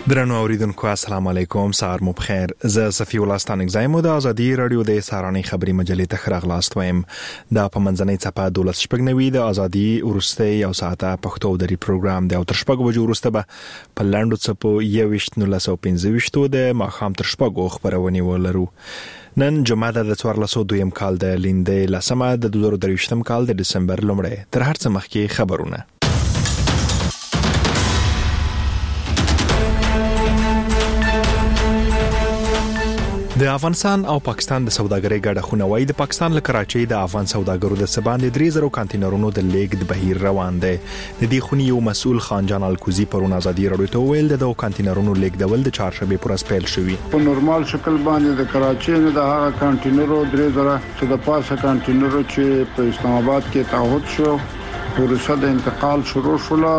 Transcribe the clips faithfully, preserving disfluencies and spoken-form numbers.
درنو اوریدونکو السلام علیکم، سهار مو بخیر. زه صفی الله ستانک زایم د ازادي رادیو د سهارنۍ خبری مجلې ته خراغلاست وایم. د پمنځنۍ چپه دولت شپږنوي د ازادي ورسته یو ساعته پښتو دري پروګرام د اوتر شپږ بجو ورسته به په لاندو چپو یويشت نولس او پنځه د ماخام تر شپږو خبرونه ولرو. نن جمعه د څوارلس سوه دویم کال د لیندې لسمه د دوه زره درویشتم کال د دسمبر لومړی. تر هر څه مخکې خبرونه. د افغانستان او پاکستان د سوداګرۍ ګډه خونوي د پاکستان له کراچۍ د افغان سوداګرو د سباندې درې زره کانټینرونو د لیګ د بهیر روان دی. د دې خونی یو مسؤل خانجان الکوزي پرون ازادي رادیو ته ویل د دوه کانټینرونو لیګ د ول د چهارشنبه پر اسپیل شوی. په نورمال شکل باندې د کراچۍ نه د هغه کانټینرو درې زره چې د پاسه کانټینرو چې په اسلام آباد کې تعهد شو پروسه د انتقال شروع شول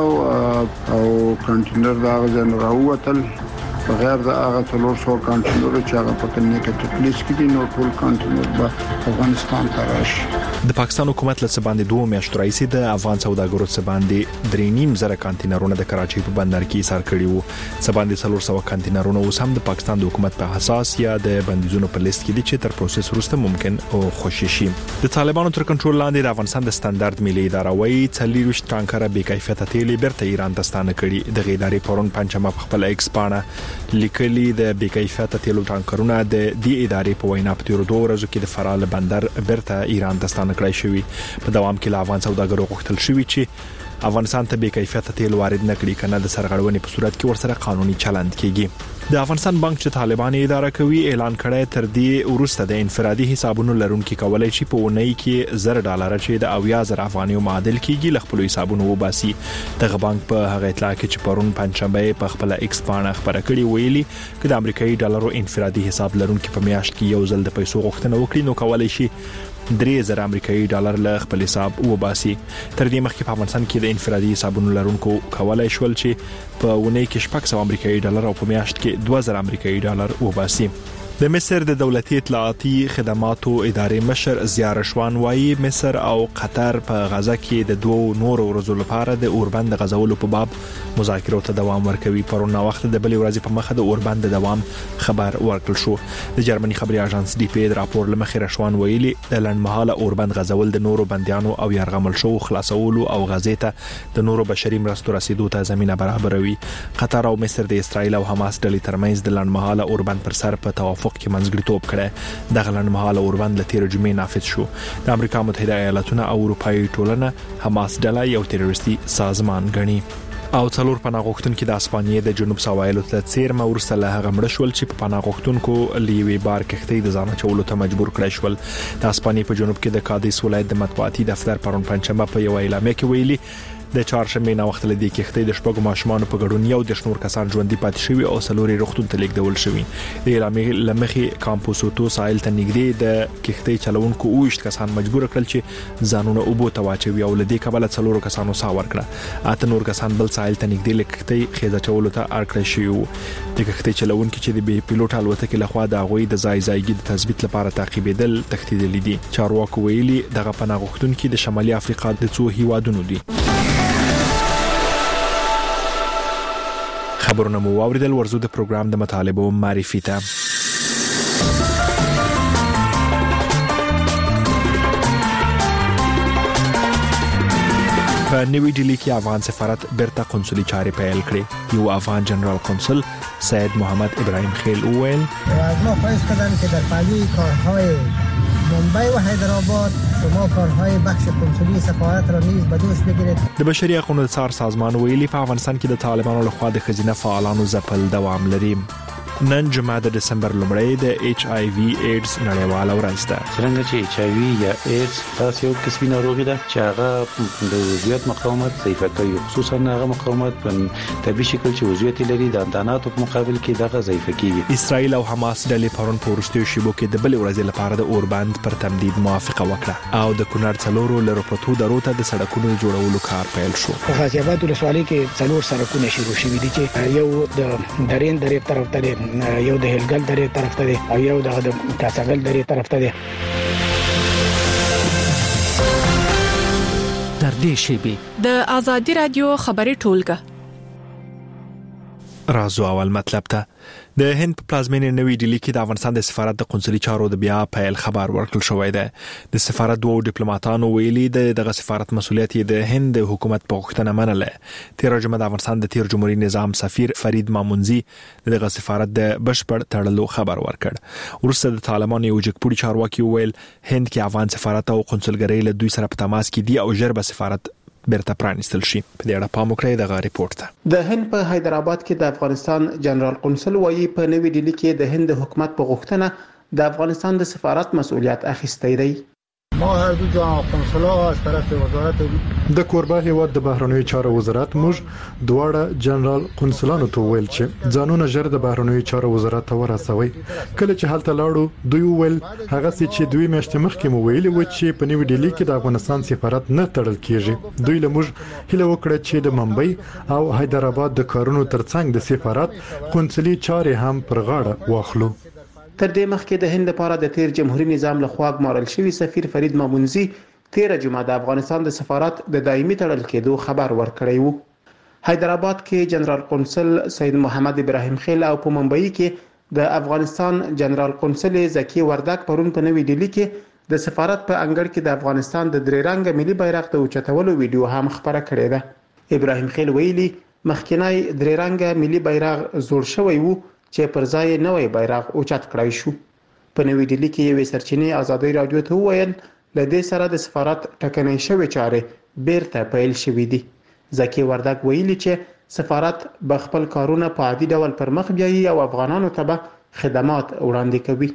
او کانټینر د هغه ځای راووتل بغیر د هغه څلور سوه کانټینرو چې هغه په کنه کې تکلیف کې دي. نو ټول کانټینر به افغانستان ته راشي. د پاکستان حکومت له سباندې دوه میاشتو راځي د افغان سوداګرو سباندې درې نیم زره کانټینرونه د کراچۍ په بندر کې ایثار کړي وو. سباندې څلور سوه کانټینرونه اوس هم د پاکستان د حکومت په حساس یا د بندیزونو په لیست کې دي چې تر پروسس وروسته ممکن او خوشی شي. د طالبانو تر کنټرول لاندې د افغانستان د ستاندرد ملي اداره وايي څلورويشت ټانکره بې کیفیته تیل بیرته ایران ته ستانه کړي. د غیداري پرون پنځمه په خپل ایکس پاڼه لیکلي د بې کیفیته تیلو ټانکرونه د دې ادارې په وینا په تیر دوه ورځو کې د فرال بندر بیرته ایران ته ستانه کړی شوی. په دوام کې له افغان سوداګرو غوښتل شوی چې افغانستان ته بې کیفیته تیل وارد نکړي کنه د سرغړونې په صورت کې ورسره قانوني چلند کیږي. د افغانستان بانک چې طالبان اداره کوي اعلان کړی تر دې وروسته د انفرادي حسابونو لرونکو کولای شي په اونۍ کې زر ډالر چې د اویا زر افغانیو معادل کیږي ل خپل حسابونو وباسي. دغه بانک په هغه اطلاع کې چې پرون پنځشنبه په خپل ایکس پاڼه خبره کړې ویلي چې د امریکایي ډالرو انفرادي حساب لرونکو په میاشت کې یو ځل د پیسو غوښتنه وکړي نو کولای شي درې زره امریکایي ډالر له خپل حساب وباسي. تر دې مخکې په افغانستان کې د انفرادي حسابونو لرونکو کولای شول چې په ونې کې شپږ سوه امریکایي ډالر او په میاشت کې دوه زره امریکایي ډالر وباسي. د مصر د دولتي اطلاعاتي خدماتو ادارې مشر ضیاء رشوان وايي مصر او قطر په غزه کې د دوه نورو ورځو لپاره د اوربند غزولو په باب مذاکرو ته دوام ورکوي. پرون وخت د بلې ورځې په مخه د اوربند دوام خبر ورکړل شو. د جرمني خبري اژانس ډي پی د راپور لمخې رشوان ویلي د لنډمهاله اوربند غزول د نورو بنديانو او يرغمل شو خلاصولو او غزې ته د نورو بشري مرستو رسیدو ته زمينه برابروي. قطر او مصر د اسرایل او حماس ډلې ترمنځ د لنډمهاله اوربند پر سر په توافق کې منځګړیتوب کړي. دغه لنډمهاله اوربند له تیر جمعې نافذ شو. د امریکا متحده ایالاتونو او اروپאי ټولنه حماس ډله یو تروریستي سازمان ګڼي. او څلور پناه غوښتونکو د اسپانیې د جنوب سواحلو ته څیرمه ورسره له هغه مړ شول چې په پناه غوښتونکو لیوي بار کښتۍ د ځان چولو ته مجبور کړی شول. د اسپانیې په جنوب کې د کادیس ولایت د مطبوعاتي دفتر پرون پنځمه په یو اعلامیه کې ویلي د چهارشنبه نه وخت لدی کښتۍ د شپږو ماشومان په ګډون یو د شنور کسان ژوندۍ پاتې شوی او څلوري روغتون ته لیږدول شوی. د اعلامیې لمخې کامپوسوتو ساحل ته نږدې د کښتۍ چلوونکو اوښت کسان مجبور کړل چې ځانونه اوبو ته واچوي او لدی کبله څلورو کسانو سا ورکړه. اته نور کسان بل ساحل ته نږدې لکښتۍ خېزه چولو ته اړکړی شوی وو. د کښتۍ چلوونکو چې د بي پیلوټ الوتکې لخوا د غوي د ځای ځایګي د تثبیت لپاره تعقیبېدل تښتېدل دي. چارواکو ویلي دغه پناه غوښتونکو د شمالي افریقا د څو هیوادونو دي. خبرونه مو واوریدل. ورزو د پروګرام د مطالبو معرفي ته. په نوې ډیلی کې افغان سفارت بیرته قونسلي چارې پیل کړې. یو افغان جنرال قونسل سید محمد ابراهیم خیل وویل از ما خواهش کردن که در پهلوی کارهای ممبئی و حیدرآباد شما کارهای بخش قونسلی سفارت را نیز به دوش بگیرید. د بشري حقوقو څار سازمان ویلي په افغانستان کې د طالبانو لخوا د خزینه فعالانو ځپل دوام لري. نن جمعه د دسمبر لومړی د ایچ آی وی ایډز نړیواله ورځ ده. څنګه چې ایچ آی وی یا ایډز تاسو یو قسمي ناروغي ده چې هغه د عضویت مقاومت ضعیف کوي، خصوصا هغه مقاومت په طبي شکل چې عضویت لري د انداناتو په مقابل کې دغه ضعیف کیږي. اسرائیل او حماس ډلې پرون په وروستیو شیبو کې د بل ورځې لپاره د اوربند پر تمدید موافقه وکړه او د کونړ څلورو لروپټو درو ته د سړکونو جوړولو کار پیل شو. په غازی آباد ولسوالۍ کې څلور سړکونه شروع شوي دي چې یو د درین درې طرف ته یو د هلګل درې طرف ته دی او یو د کاساګل درې طرف ته دی. در دې شیبې د ازادي رادیو خبري ټولګه رازو اول مطلب ته د هند په پلازمینې نوې ډیلی کې د افغانستان د سفارت د قونسلي چارو د بیا پیل خبر ورکړل شوې ده. د سفارت دوه ډیپلوماټانو ویلي د دغه سفارت مسولیت د هند حکومت په غوښتنه منله. تیر جمعه د افغانستان د تیر جمهوریت نظام سفیر فرید مامونزي دغه سفارت د بشپړ تړلو خبر ورکړ. ورسته د طالبانو یو جګپوړي چارواکي ویل هند کې افغان سفارت او قونسلګرۍ له دوی سره په تماس کې دي او ژر به سفارت برته پرانستل شي. په دې اړه پام وکړئ دغه ریپورت ته. د هند په حیدرآباد کې د افغانستان جنرال قونسل وایي په نوې ډیلی کې د هند حکومت په غوښتنه د افغانستان د سفارت مسؤلیت اخیستی دی. ما هر دو جنرال قونسلا از طرف وزارت د کوربه هیواد د بهرنیو چارو وزارت موږ دواړه جنرال قونسلانو ته ویل چې ځانونه ژر د بهرنیو چارو وزارت ته ورسوي. کله چې هلته لاړو دوی ویل هغه چې دوی میاشتې مخکې مو ویلي و چې په نوې ډیلی کې د افغانستان سفارت نه تړل کیږي. دوی له موږ هیله وکړه چې د ممبئی او حیدرآباد د کارونو ترڅنګ د سفارت قونسلي چارې هم پر غاړه واخلو. تر دې مخکې د هند لپاره د تیر جمهوریت نظام لخوا ګمارل شوی سفیر فرید مامونزي تیر جمعه د افغانستان د سفارت د دایمي تړل کېدو خبر ورکړی وو. حیدرآباد کې جنرال قونسل سید محمد ابراهیم خیل او په ممبئی کې د افغانستان جنرال قونسل زکی وردک پرون په نوې ډیلی کې د سفارت په انګړ کې د افغانستان د درې رنګ ملي بیرغ د اوچتولو ویډیو هم خبره کړې ده. ابراهیم خیل ویلي مخکینی درې رنګ ملي بیرغ زوړ شوی وو چې پر ځای نوې بیرغ اوچت کړای شو. په نوې ډیلی کې یو سرچینې ازادي رادیو ته وویل لدې سره د سفارت ټکنۍ شوی چارې بیرته پیل شوې دي. زکی وردک ویلي چې سفارت به خپل کارونه په عادي ډول پر مخ بیایي او افغانانو ته به خدمات وړاندې کوي.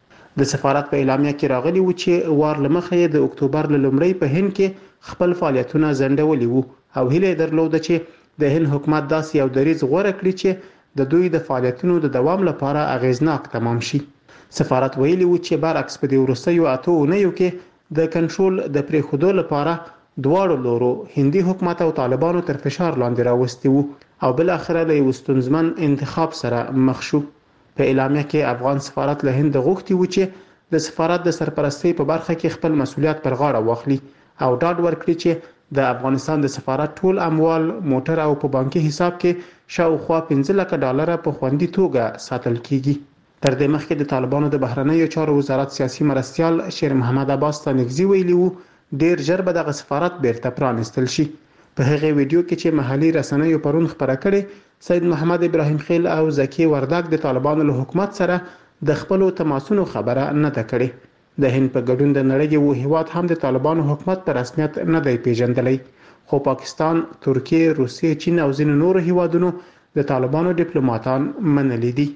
د سفارت په اعلامیه کې راغلی و چې وار لمخې د اکتوبر لومړی په هند کې خپل فعالیتونه ځنډولي وو او هیله درلوده چې د هند حکومت داسې یو دریځ غوره کړي چې د دوی د فعالیتونو د دوام لپاره اغیزناک تمام شي. سفارت ویلي و چې برعکس په دې وروستیو اته اونیو کې د کنټرول د پریښودو لپاره دواړو لورو هندي حکومت او طالبانو تر فشار لاندې راوستي وو او بل اخره له یو ستونزمن انتخاب سره مخ شو. په اعلامیه کې افغان سفارت له هند غوښتي و چې د سفارت د سرپرستی په برخه کې خپل مسولیت پر غاړه واخلي او ډاډ ورکړي چې د افغانستان د سفارت ټول اموال موټر او په بانکي حساب کې شاوخوا پنځه لک ډالر په خوندي توګه ساتل کیږي. تر دې مخکې د طالبانو د بهرنیو چارو وزارت سیاسي مرستيال شیر محمد عباس تنګزي ویلي وو ډیر ژر به دغه سفارت بیرته پرانستل شي. په هغه ویډیو کې چې محلي رسنیو پرون خبره کړې سید محمد ابراهیم خیل او زکی وردک د طالبانو له حکومت سره د خپل تماسونو خبره نه ده کړې. د هند په ګډون د نړۍ یو هیواد هم د طالبانو حکومت په رسمیت نه دی پیژندلی خو پاکستان، ترکیه، روسیه، چین او ځینو نورو هیوادونو د طالبانو ډیپلوماټان منلي دي.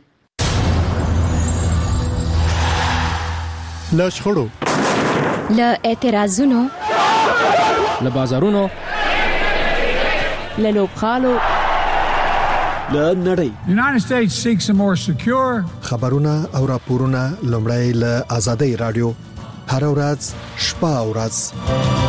له شخړو، له اعتراضونو، له بازارونو، له لوبغالو، له نړۍ. The United States seeks a more secure. خبرونه او راپورونه لومړی له آزادۍ رادیو هر ورځ شپه او ورځ.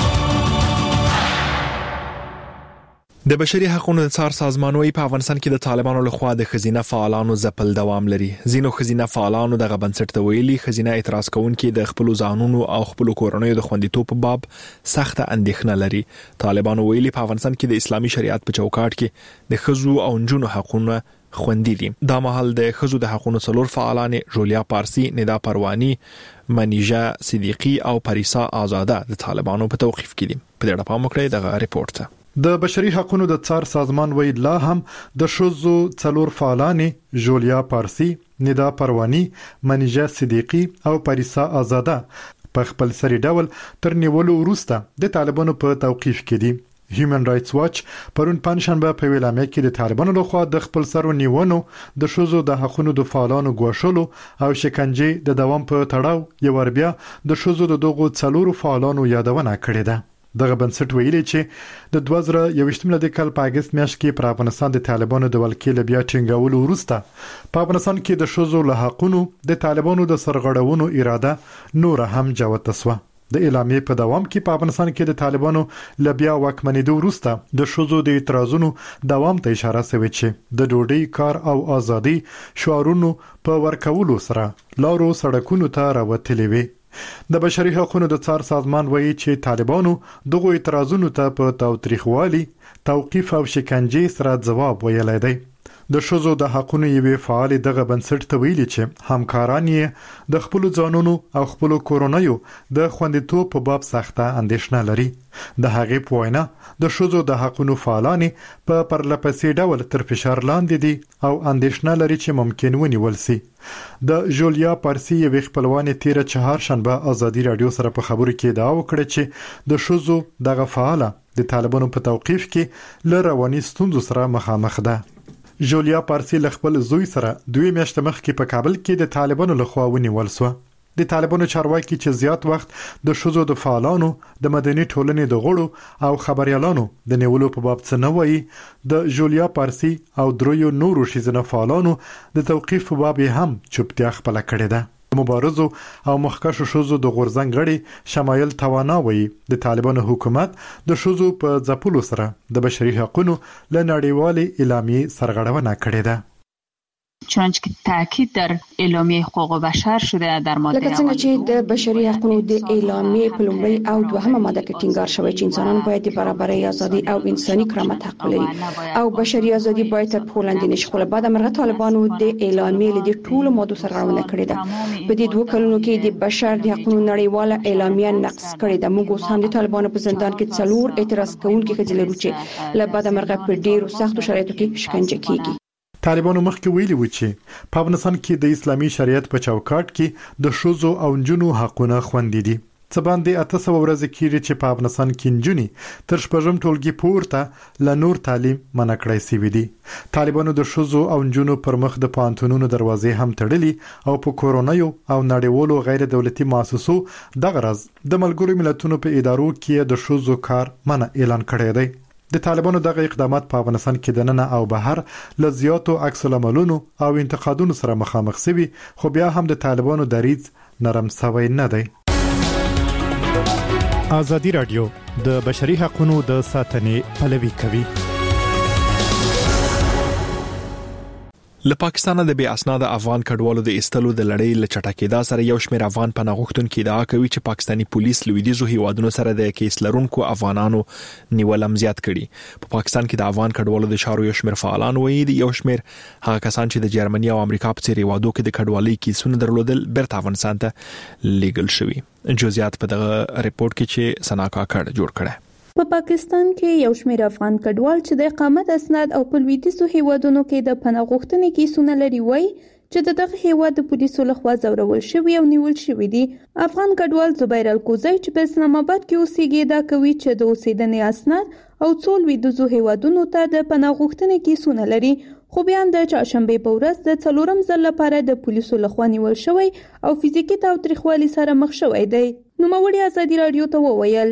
د بشري حقوقو د څار سازمان وايي په افغانستان کې د طالبانو لخوا د خزینه فعالانو ځپل دوام لري. ځینو خزینه فعالانو دغه بنسټ ته ویلي خزینه اعتراض کوونکي د خپل ځانونو او خپل کورنیو د خوندیتوب په باب سخت اندېښنه لري. طالبانو ویلي په افغانستان کې د اسلامي شریعت په چوکاټ کې د خزو او نجونو حقوقونه خوندي دي. دا مهال د خزو د حقوقو څلور فعالان جولیا پارسی، ندا پروانی، منیجا صدیقی او پریسا آزاده د طالبانو په توقیف کې دي. په دې اړه پام وکړئ دغه ریپورت ته. د بشري حقوقو د څار سازمان وی لا هم د شوزو څلور فعالانې جولیا پارسی، ندا پروانی، منیجا صدیقی او پریسا آزاده په خپل سری ډول تر نیولو وروسته د طالبانو په توقیف کې دي. هیومن رائټس واچ پرون پنځشنبه په ویلامه کې د طالبانو لخوا د خپل سرو نیونو د شوزو د حقوقو د فعالانو ګواښلو او شکنجه د دوام په تړاو یو ور بیا د شوزو د دغو څلورو فعالانو یادونه کړې ده. دغه بنسټ ویلي چې د دوه زره یوویشت میلادي کال په اگست میاشت کې پر افغانستان د طالبانو د ولکې له بیا ټینګولو وروسته په افغانستان کې د شوزو له حقونو د طالبانو د سرغړونو اراده نور هم جوته شوه. د اعلامیې په دوام کې په افغانستان کې د طالبانو له بیا واکمنېدو وروسته د شوزو د اعتراضونو دوام ته اشاره شوې چې د ډوډۍ، کار او ازادي شعارونو په ورکولو سره لارو سړکونو ته راوتلې وي. د بشري حقوقو د څار سازمان وایي چې طالبانو دغه اعتراضونو ته په تاوتریخوالي، توقیف او شکنجه سره ځواب ویلی دی. د شوزو د حقونو یوې فعال دغه بنسټ ته ویلي چې همکاران یې د خپل ځانونو او خپل کورونیو د خوندیتوب په باب سخته اندېښنه لري. د هغې په وینا د شوزو د حقونو فعالان په پرلپسې ډول تر فشار لاندې دي او اندېښنه لري چې ممکن ونیول سي. د جولیا پارسی یوې خپلوانې تیره چهارشنبه ازادي رادیو سره په خبرو کې ادعا وکړه چې د شوزو دغه فعاله د طالبانو په توقیف کې ل رواني ستونزو سره مخامخ ده. جولیا پارسی ل خپل زوی سره دوی میاشتې مخکې په کابل کې د طالبانو لخوا ونیول شو. د طالبانو چارواکي چې زیات وخت د شوزو د فعالانو د مدني ټولنې د غړو او خبريالانو د نیولو په باب څه نه وایي، د جولیا پارسی او دریو نورو شیزنه فعالانو د توقیف په باب هم چوپتیا خپل کړې ده. مبارزو او مخکښو شوزو د غورځنګ غړي شمایل توانا وایي د طالبانو حکومت د شوزو په ځپلو سره د بشري حقوقو له نړیوالې اعلامیې سرغړونه کړې ده. چنانچه که تاکید در اعلامیه حقوق بشر شده در ماده لکه څنګه چې د بشري حقوقو د اعلامیې په لومړی او دوهمه ماده کې ټینګار شوی چې انسانان باید د برابرۍ، ازادي او انساني کرامت حق لري او بشري ازادي باید تر پښو لاندې نشي. خو له بعده مرغه طالبانو د اعلامیې له دې ټولو مادو سرغړونه کړې ده. په دې دوه کلونو کې د بشر د حقوقو نړیواله اعلامیه نقض کړې ده. موږ اوس هم د طالبانو په زندان کې څلور اعتراض کوونکي ښځې لرو چې له بعده مرغه په ډیرو سختو شرایطو کې شکنجه کیږي. طالبانو مخکې ویلي و چې په افغانستان کې د اسلامي شریعت په چوکاټ کې د شوزو او نجونو حقونه خوندي دي. څه باندې اته سوه ورځې کېږي چې په افغانستان کې نجونې تر شپږم ټولګي پورته له نور تعلیم منع کړی سوي دي. طالبانو د شوزو او نجونو پر مخ د پوهنتونونو دروازې هم تړلي او په کورونیو او نړیوالو غیر دولتي مؤسسو دغه ورځ د ملګرو ملتونو په ادارو کې د شوزو کار منع اعلان کړی دی. د طالبانو دغه اقدامات په افغانستان کې د ننه او بهر ل زیاتو عکس العملونو او انتقادونو سره مخامخ شوي، خو بیا هم د طالبانو دریځ نرم شوی نه دی. ازادي رادیو د بشري حقوقو د ساتنې پلوي کوي. له پاکستان د بې اسناده افغان کډوالو د استلو د لړۍ له چټکېدا سره یو شمېر افغان پناه غوښتونکي ادعا کوي چې پاکستانی پولیس لویدیځو هیوادونو سره د کیس لرونکو افغانانو نیولم زیات کړي. په پاکستان کې د افغان کډوالو د شارو یو شمېر فعالان وایي د یو شمېر هغه کسان چې د جرمني او امریکا په څیر هیوادو کې د کډوالۍ کیسونه درلودل بیرته افغانستان ته لیږل شوي. جزئیات په دغه ریپورت کې چې سناکا کړ جوړ کړي. په پاکستان کې یو شمېر افغان کډوال چې د اقامت اسناد او په لویدیځو هیوادونو کې د پناه غوښتنې کیسونه لري وایي چې د دغه هیواد د پولیسو لخوا ځورول شوي او نیول شوي دي. افغان کډوال زبیر الکوزی چې په اسلام آباد کې اوسېږي دا کوي چې د اوسېدنې اسناد او څو لویدیځو هیوادونو ته د پناه غوښتنې کیسونه لري، خو بیا د چهارشنبه په ورځ د څلورم ځل لپاره د پولیسو لخوا نیول شوی او فزیکي تاوتریخوالي سره مخ شوی دی. نوموړي ازادي رادیو ته وویل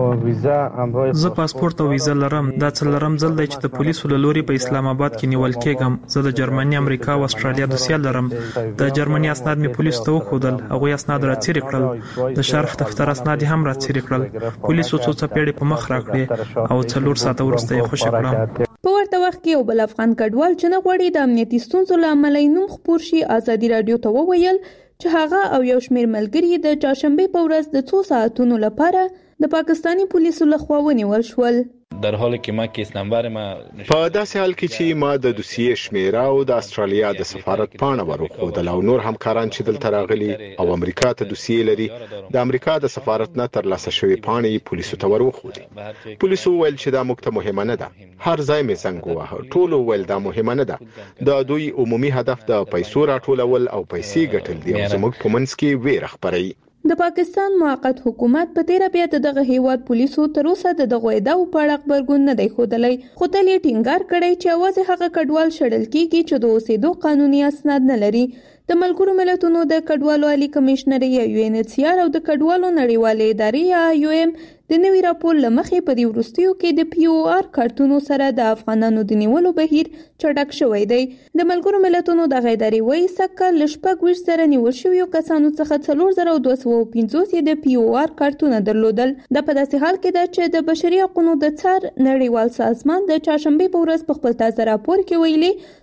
زه پاسپورت او ویزا لرم. دا څلورم ځل دی چې د پولیسو له لوري په اسلام آباد کې نیول کېږم. زه د جرمني، امریکا او استرالیا دوسیه لرم. د جرمني اسناد مې پولیسو ته وښودل، هغوی اسناد راڅېرې کړل. د شرف دفتر اسناد هم راڅېرې کړل. پولیسو څو څپېړې په مخ راکړې او څلور ساعته وروسته یې خوشي کړم. په ورته وخت کې یو بل افغان کډوال چې نه غواړي د امنیتي ستونزو له امله نوم خپور شي ازادي رادیو ته وویل چې هغه او یو شمېر ملګري د چهارشنبه په ورځ د څو ساعتونو لپاره د پاکستانی پولیسو لخوا ونیول شول. در حالی که ما کیس نمبر ما په داسې حال کې چې ما د دوسیې شمیره او د استرالیا د سفارت پاڼه ورکوډل او نور همکاران چې دلته راغلي او امریکا ته دوسیې لري د امریکا د سفارت نه ترلاسه شوی پاڼې پولیسو ته ورکوډي. پولیسو ویل چې دا موږ ته مهمه نه ده. هر ځای مې څنګه واه ټول ویل دا مهمه نه ده. د دوی عمومي هدف د پیسو راټولول او پیسې ګټل دي او زموږ په منځ کې ویره خپروي. د پاکستان موقت حکومت په تیر بیا د دغه هیواد پولیسو تر اوسه د دغه ادعاو په اړه خبرګون نه دی ښودلی، خو تل یې ټینګار کړی چې یوازې هغه کډوال شړل کیږي چې د اوسېدو قانوني اسناد نه لري. د ملګرو ملتونو د کډوالو عالی کمشنر یا یو ان ایچ سی آر او د کډوالو نړیوالې ادارې یا یو ایم د نوي راپور لمخې په دې وروستیو کې د پی او آر کارتونو سره د افغانانو د نیولو بهیر چټک شوی دی. د ملګرو ملتونو د ادارې وایي سکه ل شپږ ویشت زره نیول شویو کسانو څخه څلور زره دوه سوه پنځوس د پی او آر کارتونه درلودل. د په داسې حال کې ده چې د بشري حقوقو د څار نړیوال سازمان د چهارشنبه په ورځ په خپل تازه راپور کې ویلي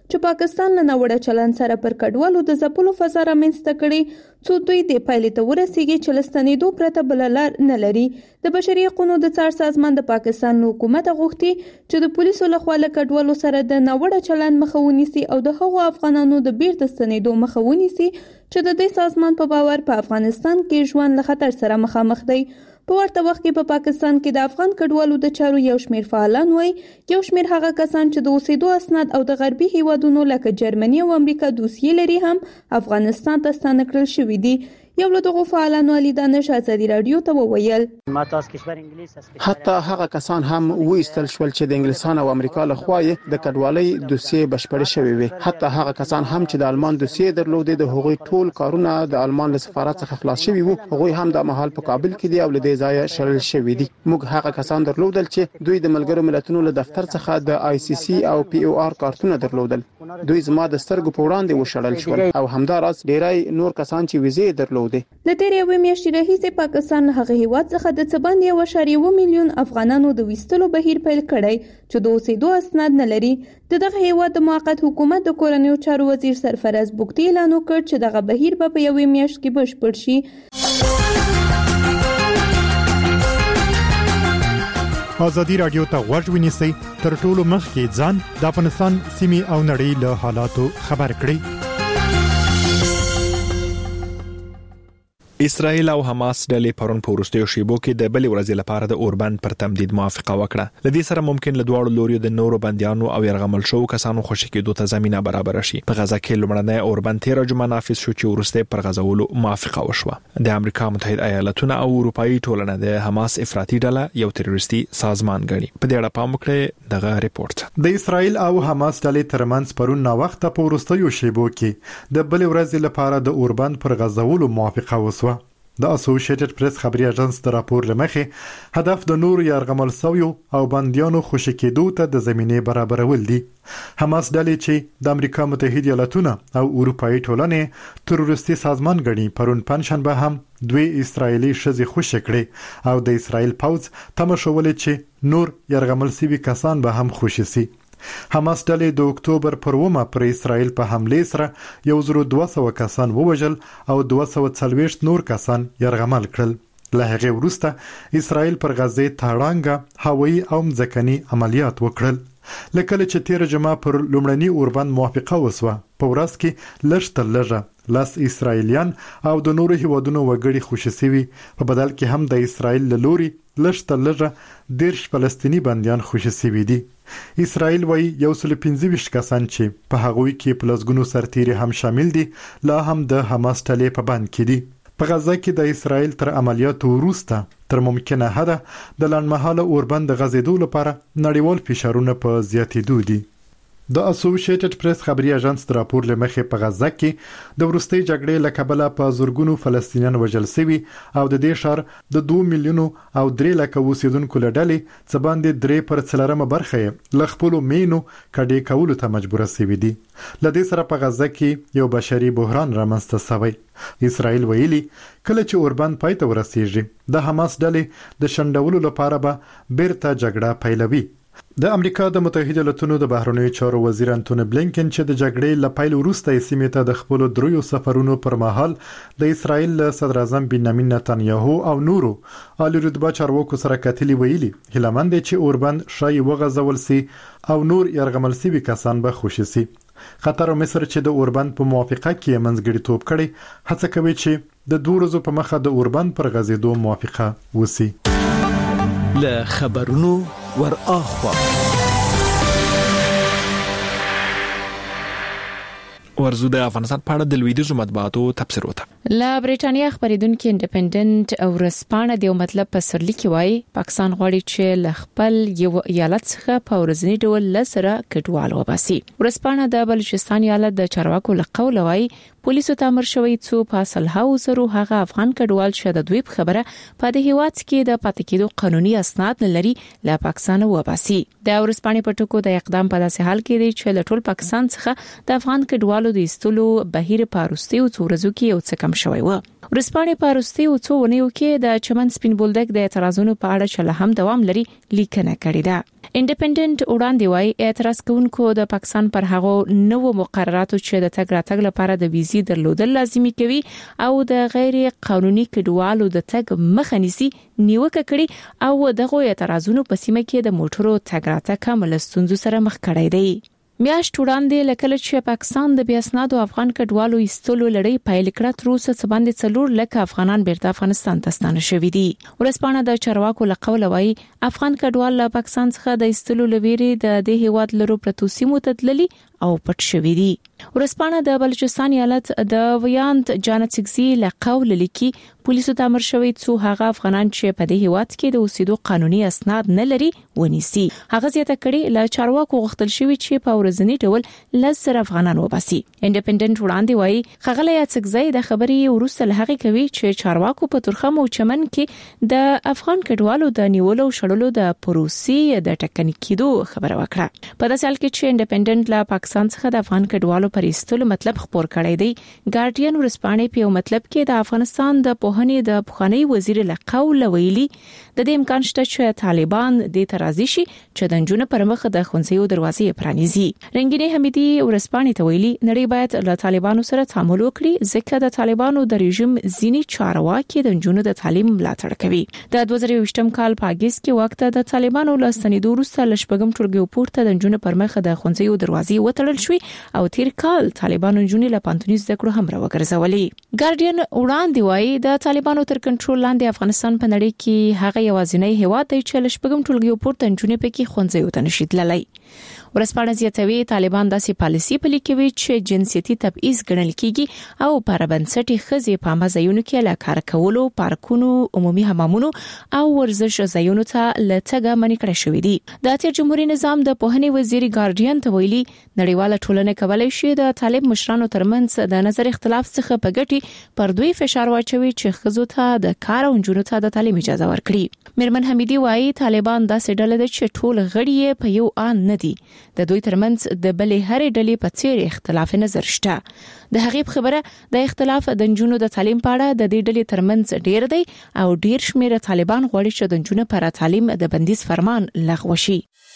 چې پاکستان له ناوړه چلند سره پر کډوالو د ځپلو فضا رامنځته کړي، څو دوی د پایلې ته ورسیږي چې له ستنېدو پرته بله لار نه لري. د بشري حقوقو د څار سازمان د پاکستان حکومت غوښتي چې د پولیسو لخوا له کډوالو سره د ناوړه چلند مخه ونیسي او د هغو افغانانو د بیرته ستنېدو مخه ونیسي چې د دې سازمان په باور په افغانستان کې ژوند له خطر سره مخامخ دی. په ورته وخت کې په پا پاکستان کې د افغان کډوالو د چارو یو شمېر فعالان وایي یو شمېر هغه کسان چې د اوسېدو اسناد او د غربي هیوادونو لکه جرمني او امریکا دوسیې لري هم افغانستان ته ستانه کړل شوي دي. یو له دغو فعالانو علي دانش ازادي رادیو ته وویل حتی هغه کسان هم وایستل شول چې د انګلیسان او امریکا له خوا د کډوالۍ دوسیې بشپړې شوې وي. حتی هغه کسان هم چې د آلمان دوسیې درلودې د هغوی ټول کارونه د آلمان له سفارت څخه خلاص شوي وو. هغوی هم د مهال په کابل کې دي او له دې ځایه شړل شوي دي. موږ هغه کسان درلودل چې دوی د ملګرو ملتونو له دفتر څخه د آی سی سی او پی او آر کارتونه درلودل. دوی زما د سترګو په وړاندې وشړل شول او همداراز ډیری نور کسان چې ویزې درلودې. د تیرې یوې میاشتې راهیسې پاکستان هغه هیواد څخه د څه باندې یو اعشاریه اووه میلیون افغانانو د ویستلو بهیر پیل کړی چې د اوسېدو اسناد نه لري. د دغه هیواد د موقت حکومت د کورنیو چارو وزیر سرفراز بوګتي اعلان وکړ چې دغه بهیر به په یوې میاشت کې بشپړ شي. ازادي رادیو ته غوږ ونیسئ، تر ټولو مخکې ځان د افغانستان سیمې او نړۍ له حالاتو خبر کړئ. اسرائیل او حماس ډلې پرون په وروستیو شیبو کې د بلې ورځې لپاره د اوربند پر تمدید موافقه وکړه. د دې سره ممکن له دواړو لوریو د نورو بندیانو او يرغمل شوو کسانو خوشی کېدو ته زمينه برابر شي. په غزا کې لومړنی اوربند تیر جمعه نافذ شو چې ورسته پر غزولو موافقه وشوه. د امریکا متحده ایالاتونو او اروپאי ټولنه د حماس افراطي ډله یو تروریستي سازمان ګڼي. په دې اړه پام وکړئ دغه ریپورت. د اسرائیل او حماس ډلې ترمنځ پرون نا وخت په وروستیو شیبو کې د بلې ورځې لپاره د اوربند پر غزولو موافقه وشوه. د اسوسییټډ پریس خبري اژانس د راپور لمخې هدف د نور يرغمل سویو او بنديانو خوشی کېدو ته د زمينه برابرول دي. حماس ډلې چې د امریکا متحده ایالاتونو او اروپאי ټولنې تروریستي سازمان ګڼي پرون پنځشنبه هم دوی اسرایلی شذې خوشی کړي او د اسرایل پوز تم شول چې نور يرغمل سوي کسان به هم خوشی سي. حماس ډلې د اکتوبر پر اوومه پر اسرائیل په حمله سره یو زر دوه سوه کسان ووژل او دوه سوه څلوېښت نور کسان يرغمل کړل. له هغه وروسته اسرائیل پر غزه تاړانګه هوایي او ځمکني عملیات وکړل. لکه چې تیر جمعه پر لومړني اوربند موافقه وسوه په ورځ کې لږ تر لږه لاس اسرائیلیان او د نورو هیوادونو وګړي خوشي سوي، په بدل کې هم د اسرائیل له لوري لږ تر لږه دیرش فلسطینی بنديان خوشي سوي دي. اسرائیل وايي یو سل پنځه ویشت کسان چې په هغوی کې پلسګونو سرتیري هم شامل دي لا هم د حماس ټلې په بند کې دي. په غزه کې د اسرائیل تر عملیاتو وروسته تر ممکنه حده د لنډمهاله اوربند غزیدو لپاره نړیوال فشارونه په زیاتېدو دي. د اسوسییټډ پریس خبري اژانس د راپور لمخې په غزه کې د ورستۍ جګړې له کبله په زورګونو فلسطینیان وژل شوي او د دې شهر د دوه میلیونو او درې لکه اوسیدونکو له ډلې څه باندې درې پر څلورمه برخه یې له خپلو مینو کډې کولو ته مجبور شوي دي. له دې سره په غزه کې یو بشري بحران رامنځته شوی. اسرائیل ویلي کله چې اوربند پای ته ورسیږي د حماس ډلې د شندولو لپاره به بیرته جګړه پیلوي. د امریکا د متحده ایالاتونو د بهرنیو چارو وزیر انټونی بلینکن چې د جګړې له پیل وروسته یې سیمې ته د خپل دریو سفرونو پر مهال د اسرائیل صدر اعظم بنیامین نتنیاهو او نورو عالی رتبه چارواکو سره کتلي ویلي هیلمند چې اوربند شای وغځول سي او نور يرغمل سوي کسان به خوشي سي. قطر او مصر چې د اوربند په موافقه کې منځګړیتوب کړي هڅه کوي چې د دوه ورځو په مخه د اوربند پر غځېدو موافقه وسی. له خبرونو ور اخوا ورزو د افغانستان په اړه د لویدیزو مطبوعاتو تفسیر وته. لا بریټانیا خبرېدونکو انډیپندنت او رسپانه د مطلب په سرلی کې وایي پاکستان غواړي چې ل خپل یو ایالت څخه په ورځنی ډول لسره کډوال وباسي. رسپانه د بلوچستان ایالت د چارواکو لقول وایي پولیسو ته امر شوی څو په اصلهاو زرو هغه افغان کډوال شته دوی په خبره په د هیواد کې د پاتې کېدو قانوني اسناد لري له پاکستان وباسي. د ورسپانې په ټکو د اقدام په داسې حال کې دی چې له ټول پاکستان څخه د افغان کډوالو د استلو بهیر پاروستي او څورزو کې یو څه کم شوی و. ورسپانې په وروستیو څو ونیو کې د چمن سپین بولدک د اعتراضونو په اړه چې له هم دوام لري لیکنه کړې ده. انډیپندنت وړاندې وايي اعتراض کوونکو د پاکستان پر هغو نوو مقرراتو چې د تګ راتګ لپاره د ویزې درلودل لازمي کوي او د غیر قانوني کډوالو د تګ مخه نیسي نیوکه کړې او دغه اعتراضونو په سیمه کې د موټرو تګ راتګ کمل ستونزو سره مخ کړی دی. میاشت وړاندې لکه چې پاکستان د بیاسنادو افغان کډوالو ایستلو لړۍ پیل کړه تر اوسه څه باندې څلور لک افغانان بیرته افغانستان ته ستانه شوي دي. ورسپانه د چارواکو له قوله وايي افغان کډوال له پاکستان څخه د ایستلو لویری د دې هیواد لرو پرتو سیمو ته تللي او پټ شوي دي. ورسپانه د بلوچستان ایالت د ویاند جانتسګزي له قوله لیکي پولیسو ته امر شوی څو هغه افغانان چې په دې هیواد کې د اوسېدو قانوني اسناد نه لري ونیسي. هغه زیاته کړي له چارواکو غوښتل شوی چې په ورځنی ډول لزر افغانان وباسي. انډیپندنت وړاندې وايي خغله یاتسګزي د خبرې ورسره لهغه کوي چې چارواکو په ترخم او چمن کې د افغان کډوالو د نیولو شړلو د پروسې د ټکنیکیدو خبره وکړه. په داسې حال کې چې انډیپندنت لا پاکستان څخه د افغان کډوالو پر ایستلو مطلب خبر کړی دی. ګارډین ورسپانې په مطلب کې د افغانستان د پوهنې د پخوانی وزیر له قوله ویلي د دې امکان شته چې طالبان د ترازی شي چې د جنونو پر مخ د خونسیو دروازې پرانیزي. رنگینه حمیدی ورسپانې ته ویلي نړۍ باید له طالبانو سره تعامل وکړي ځکه د طالبانو د رژیم ځینی چارواکي د جنونو د تعلیم ملاتړ کوي. د دوه زره یوولسم کال په اگست کې وخت د طالبانو له ستنېدو وروسته لشبګم ټولګي پورته د جنونو پر مخ د خونسیو دروازې وتړل شوې او تیر کال طالبانو جنونو له پانتونی زده کړو هم راوګرځولې. ګارډین وړاندې وايي د طالبانو تر کنټرول لاندې افغانستان په نړۍ کې هغه یوازینی هیواد دی چې لشبګم ټولګي پورته جنونو پکې خونځي وته نشي تللی. ورسپانه زیاتوي طالبان داسې پالیسي پلي کوي چې جنسيتي تبعیض ګڼل کیږي او پر بنسټي خزي په مزایونو کې لا کار کولو پارکونو عمومي حمامونو او ورزش ځایونو ته لټګه منې کړې شوې دي. د اتر جمهوریت نظام د پوهنې وزیر ګارډین ته ویلي نړیواله ټولنه کولای شي د طالب مشرانو ترمنځ د نظر اختلاف څخه په ګټي پر دوی فشار واچوي چې خزو ته د کار او جنونو ته د تعلیم اجازه ورکړي. میرمن حمیدی وايي طالبان داسې ډله ده چې ټول غړي په یو آن نه دي. د دوی ترمنځ د بلې هرې ډلې په څیر اختلاف نظر شته. د هغې خبره د اختلاف د جنونو د تعلیم په اړه د دې ډلې ترمنځ ډیر دی او ډیر شمیر طالبان غواړي چې د جنونو پر تعلیم د بندیز فرمان لغوه شي.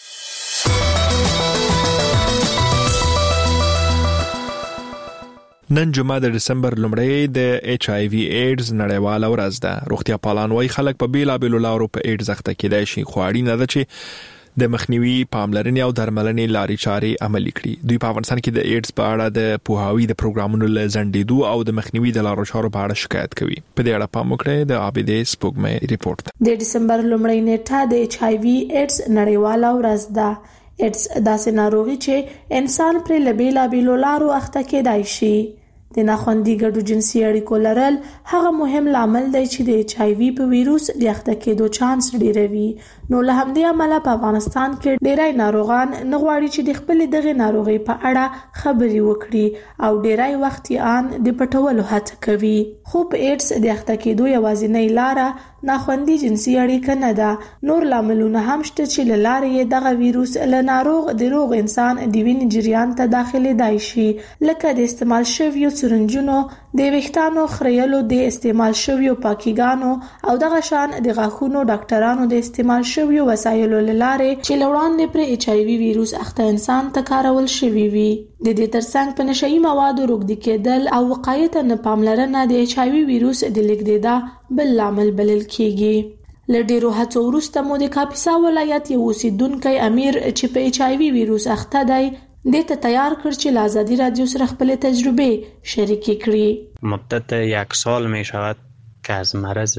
نن جمعه د دسمبر لومړی د ایچ آی وی ایډز نړیواله ورځ ده. روغتیا پالان وايي خلک په بیلابېلو لارو په ایډز اخته کېدای شي خو اړینه ده چې د مخنیوي پاملرنې او درملنې لارې چارې عملي کړي. دوی په افغانستان کې د ایډز په اړه د پوهاوی د پروګرامونو لزندېدو او د مخنیوي د لارو چارو په اړه شکایت کوي. په دې اړه پام وکړئ د عابدې سپوږمۍ ریپورت. د دسمبر لومړۍ نیټه د ایچ آی وی ایډز نړیواله ورځ ده. ایډز داسې ناروغي چې انسان پر لبیلا بیلو لارو اخته کېدای شي. د ناخوندي ګډو جنسي اړیکو لرل هغه مهم لامل دی چې د ایچ آی وی په ویروس د اخته کېدو چانس ډیروي. نو له همدې امله په افغانستان کې ډیری ناروغان نه غواړي چې د خپل دغه ناروغي په اړه خبري وکړي او ډیری وخت یې ان د پټولو هڅه کوي. خو په ایډز د اخته کېدو یوازینۍ لاره ناخوندي جنسي اړیکه نه ده. نور لاملونه هم شته چې له لارې یې دغه ویروس له ناروغ د روغ انسان د وینې جریان ته داخليدای شي لکه د استعمال شویو سرنجونو د ویښتانو خریلو د استعمال شویو پاکیګانو او دغه شان د غاښونو ډاکټرانو د استعمال شویو وسایلو لاره چې لوړاندې پر ایچ آی وی ویروس اخته انسان ته کارول شوی وي. د دې ترڅنګ په نشئی موادو روږدي کېدل او وقایې ته نه پاملرنه د ایچ آی وی ویروس د لیږدېدا بل لامل بلل کیږي. له ډیرو هڅو وروسته مو د کاپیسا ولایت یو اوسیدونکی امیر چې په ایچ آی وی ویروس اخته دی د ته تیار کړ چې له آزادی رادیو سره خپل تجربه شریک کړي. مدت یک سال می شود که از مرض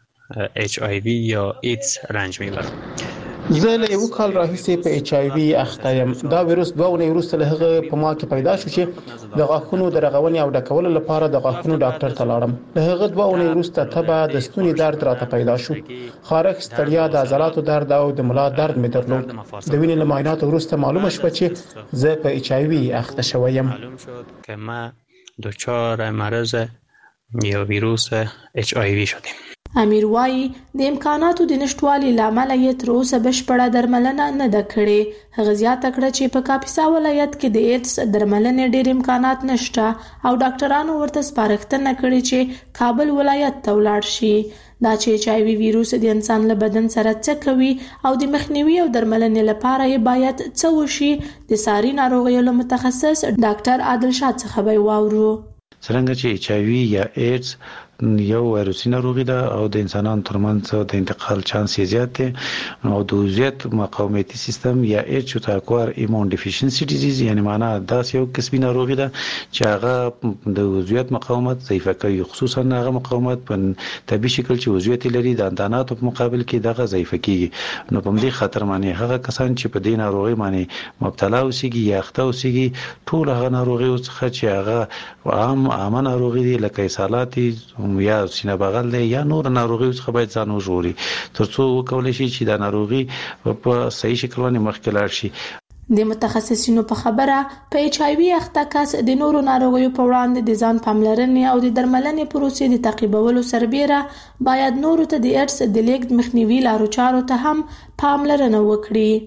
اچ آی وی یا ایدز رنج میبرم. زه له یو کال راهیسې په ایچ آی وی اخته یم. دا ویروس دوه ونې وروسته له هغه په ما کې پیدا شو چې د غاښونو د رغونې او ډکولو لپاره د غاښونو ډاکټر ته لاړم. له هغه دوه ونې وروسته تبه د ستوني درد راته پیدا شو. خارښ، ستړیا، د عضلاتو درد او د ملا درد مې درلود. د وینې له معایناتو وروسته معلومه شوه چې زه په ایچ آی وی اخته شوی یم. معلوم شد که ما دچار مرض یا ویروس اچ آی وی شدیم. امیر وایي د امکاناتو د نشټوالي لامل یې تر اوسه بشپړه درملنه نه ده کړې. هغه زیاته کړه چې په کاپیسا ولایت کې د ایډز درملنې ډېر امکانات نشته او ډاکټرانو ورته سپارښتنه کړې چې کابل ولایت ته ولاړ شي. دا چې ایچ آی وي ویروس د انسان له بدن سره څه کوي او د مخنیوي او درملنې لپاره یې باید څه وشي، د ساري ناروغیو له متخصص ډاکټر عادل شاه څخه به واورو. څنګه چې ایچ آی وي یا ایډز یو وایروسي ناروغي ده او د انسانانو ترمنځ د انتقال چانس یې زیات دی او د عضویت مقاومتي سیستم یا ایچ او تاکوار ایمون ډیفیشنسي ډیزیز، یعنی معنا دا یو قسمي ناروغي ده چې هغه د عضویت مقاومت ضعیف کوي، خصوصا هغه مقاومت په طبي شکل چې عضویت لري د انداناتو په مقابل کې دغه ضعیف کیږي. نو په دې خاطر معنی هغه کسان چې په دې ناروغي معنی مبتلا اوسېږي یا اخته اوسېږي ټول هغه ناروغي څخه چې هغه عام عام ناروغي دي لکه اسهالات یا سینه بغل دی یا نور ناروغي څخه باید ځان وژغوري ترڅو وکولای شي چې دا ناروغي په صحیح شکل باندې مخکې لاړ شي. د متخصصینو په خبره په ایچ آی وي اخته کس د نورو ناروغیو په وړاندې د ځان پاملرنې او د درملنې پروسې د تعقیبولو سربېره باید نورو ته د ایډز د لیږد مخنیوي لارو چارو ته هم پاملرنه وکړي.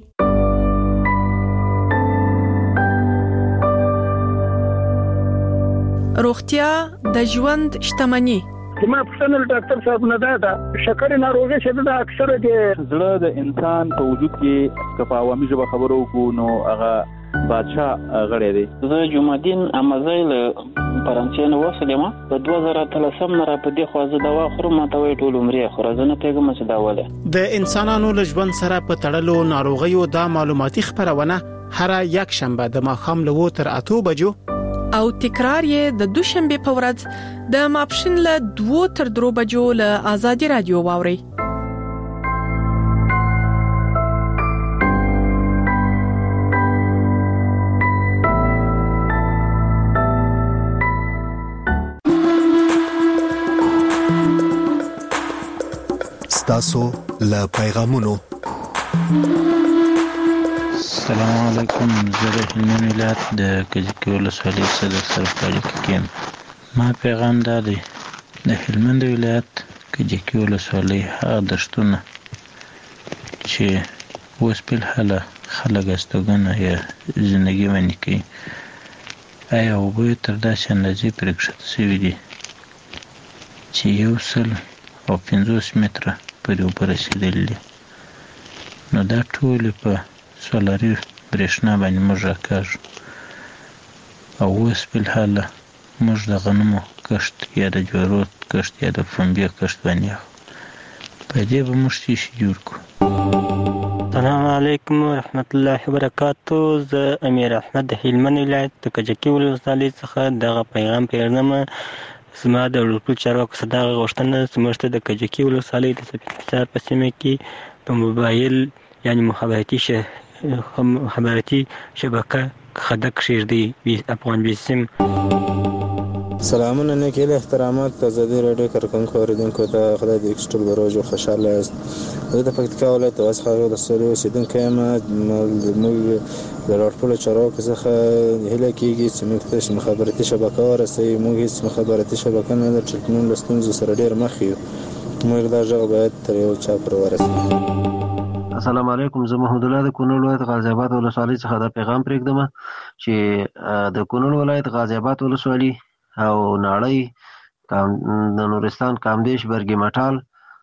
روغتیا د ژوند شتمني. زما پښتنه ډاکټر صاحب نه ده شکر ناروغي چې د اکثره د زړه د انسان په وجود کې کفا عوامي ژبه خبرو کو نو هغه بادشاہ غړی دی. زه جمعدین امازیل فرانسې نه وسلم په دوه زره اتلسم نه را په دې خو زه دوا خورم ماته وی ټول عمرې خو زه نه پیګم چې دا وله د انسانانو له ژوند سره په تړلو ناروغیو دا معلوماتي خبرونه هر یک شنبه د ماښام له وو تر اتو بجو او تکرار یې د دوشنبه په ورځ د ماپښین له دوه تر درو بجو له آزادي رادیو واوري. ستاسو له پیغامونو. السلام علیکم، زه د هلمند ولایت د کجکي ولسوالۍ څخه سره په اړیکه کې یم. ما پیغام دا دی د هلمند ولایت کجکي ولسوالۍ هغه دښتونه چې اوس بالحاله خلک استوګنه یا زندګي باندې کوي، آیا اوبه یې تر داسې اندازې پرې کښته شوي دي چې یو سل او پنځوس متره پورې اوبه رسېدلي دي. نو دا ټولې په سولاري برېښنا باندې موږ راکاږو او اوس بالحاله موږ د غنمو کښت یا د جوارو کښت یا د پنبې کښت باندې اخلو. په دې به موږ څه شي جوړ کړو. السلام علیکم ورحمت الله وبرکاتو. زه امیر احمد د هلمند ولایت د کجکي ولسوالۍ څخه دغه پیغام پیژنم. زما د ټول چارواکو څخه دغه غوښتنه زموږ ته د کجکي ولسوالۍ د سپیڅار په سیمه کې په موبایل یعنی مخابراتي شه خبرتي شبکه خدک کښېږدي افغان بیسیم. سلامونه نیکیل احترامات د ازادي راډیو کارکونکو اوریدونکو ته خدای دې ایکسټل بروجو خوشاله یاست. زه د پکتیکا ولایت د واسخاغ ولسوالۍ اوسېدونکی یم. موږ د راټولو چارواکو څخه هیله کیږي چې موږ ته مخابراتي شبکه ورسوي. موږ هیڅ مخابراتي شبکه نه لرو چې موږ له ستونزو سره ډېر مخ یو. موږ دا غږ باید تر یو چا پورې ورسوي. السلام علیکم، زه محمد الله د کونړ ولایت غازی آباد ولسوالۍ څخه دا پیغام پرېږدم چې د کونړ ولایت غازی آباد ولسوالۍ او ناړۍ د نورستان کامدیش برګي مټال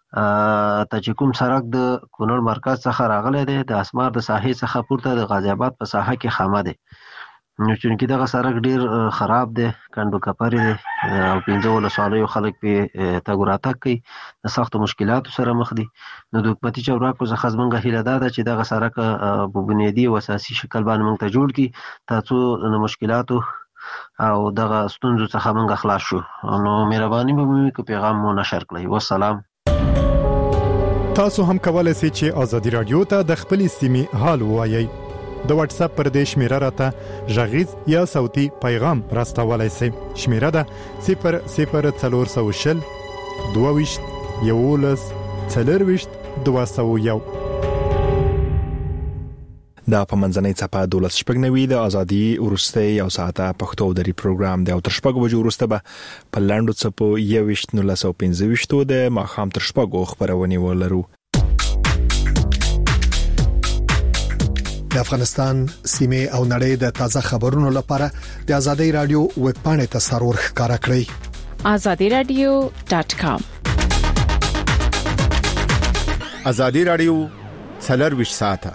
ته چې کوم سړک د کونړ مرکز څخه راغلی دی د اسمار د ساحې څخه پورته د غازی آباد په ساحه کې خامه دی. نو چونکې دغه سړک ډیر خراب دی، کندو کپرې دی او پنځه ولسوالیو خلک پې تګ راتګ کوي، د سختو مشکلاتو سره مخ دي. نو د حکومتي چارواکو څخه زموږ هیله دا ده چې دغه سړک په بنیادي او اساسي شکل باندې موږ ته جوړ کړي ترڅو د مشکلاتو او دغه ستونزو څخه موږ خلاص شو. نو مهرباني به مو وکړئ پیغام مو نشر کړئ. والسلام. تاسو هم کولای شئ چې ازادي رادیو ته د خپل سیمې حال ووایئ. د واتس اپ پر دې شمیره راته ژغیز یا صوتي پیغام راستولای شئ. شمیره ده صفر صفر څلور سوه شل دوه ویشت یولس څلور ویشت دوه سوه یو. دا په منځنۍ څپه دولس شپږ نوي د ازادي ورسته یو ساعته پښتو دري پروګرام دی او تر شپږ بجو ورسته به په لاندو څپو یو ویشت نو لسو پنځه ویشتو د ماخام تر شپږو خبرونه ولرو. د افغانستان سیمه او نړۍ د تازه خبرونو لپاره د ازادي رادیو ویب پاڼه ته سرور ښکارا کړئ azadi radio dot com. ازادي رادیو څلور ویشت ساعته